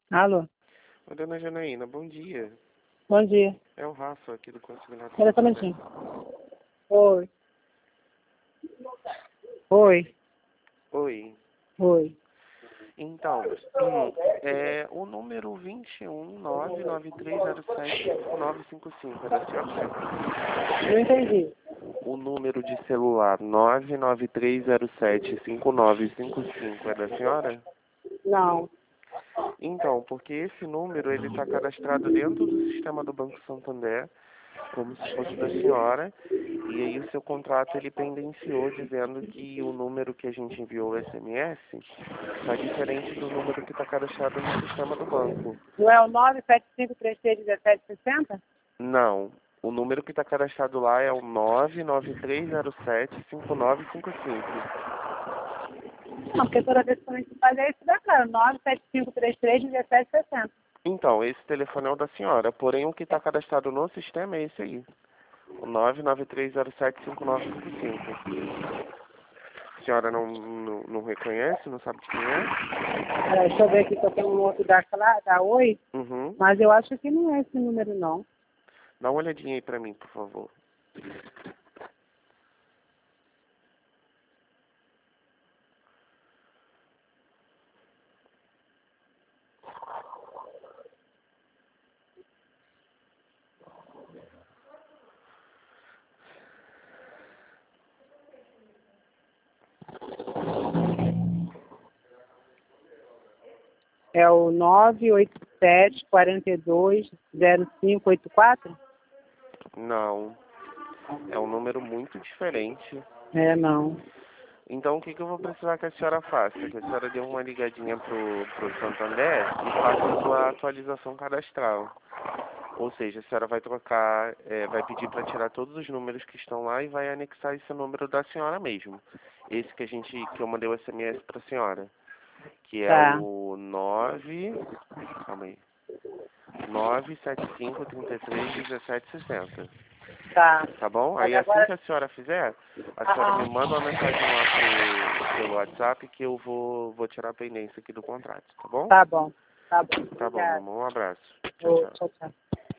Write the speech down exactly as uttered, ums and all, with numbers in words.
Alô? Oi, dona Janaína, bom dia. Bom dia. É o Rafa aqui do Consignado. Espera só um minutinho. Oi. Oi. Oi. Oi. Então, hum, é o número vinte e um, nove nove três zero sete, cinco nove cinco cinco, é da senhora? Não entendi. O número de celular nove nove três zero sete, cinco nove cinco cinco é da senhora? Não. Então, porque esse número ele está cadastrado dentro do sistema do Banco Santander, como se fosse da senhora, e aí o seu contrato ele pendenciou dizendo que o número que a gente enviou o S M S está diferente do número que está cadastrado no sistema do banco. Não é o nove sete cinco três três um sete seis zero? Não, o número que está cadastrado lá é o nove nove três zero sete, cinco nove cinco cinco. Não, porque toda vez que a gente faz é isso da cara. nove sete cinco três três um sete seis zero. Então, esse telefone é o da senhora, porém o que está cadastrado no sistema é esse aí. O nove nove três zero sete, cinco nove cinco cinco. A senhora não, não, não reconhece, não sabe de quem é? Peraí, deixa eu ver aqui que eu tenho um outro da, Cla- da Oi, Uhum. mas eu acho que não é esse número, não. Dá uma olhadinha aí pra mim, por favor. É o nove oito sete, quatro dois, zero cinco oito quatro? Não, é um número muito diferente. É, não. Então, o que, que eu vou precisar que a senhora faça? Que a senhora dê uma ligadinha pro, pro Santander e faça a sua atualização cadastral. Ou seja, a senhora vai trocar, é, vai pedir para tirar todos os números que estão lá e vai anexar esse número da senhora mesmo. Esse que a gente, que eu mandei o S M S para a senhora. Que é Tá. o nove, calma aí, nove sete cinco, três três, um sete seis zero. Tá. Tá bom? Mas Aí assim que agora... a senhora fizer, a senhora Ah, me manda uma mensagem lá pro, pelo WhatsApp que eu vou, vou tirar a pendência aqui do contrato, tá bom? tá bom. Tá bom. Tá bom, meu Obrigada. amor, um abraço. Tchau, Ô, tchau. tchau, tchau.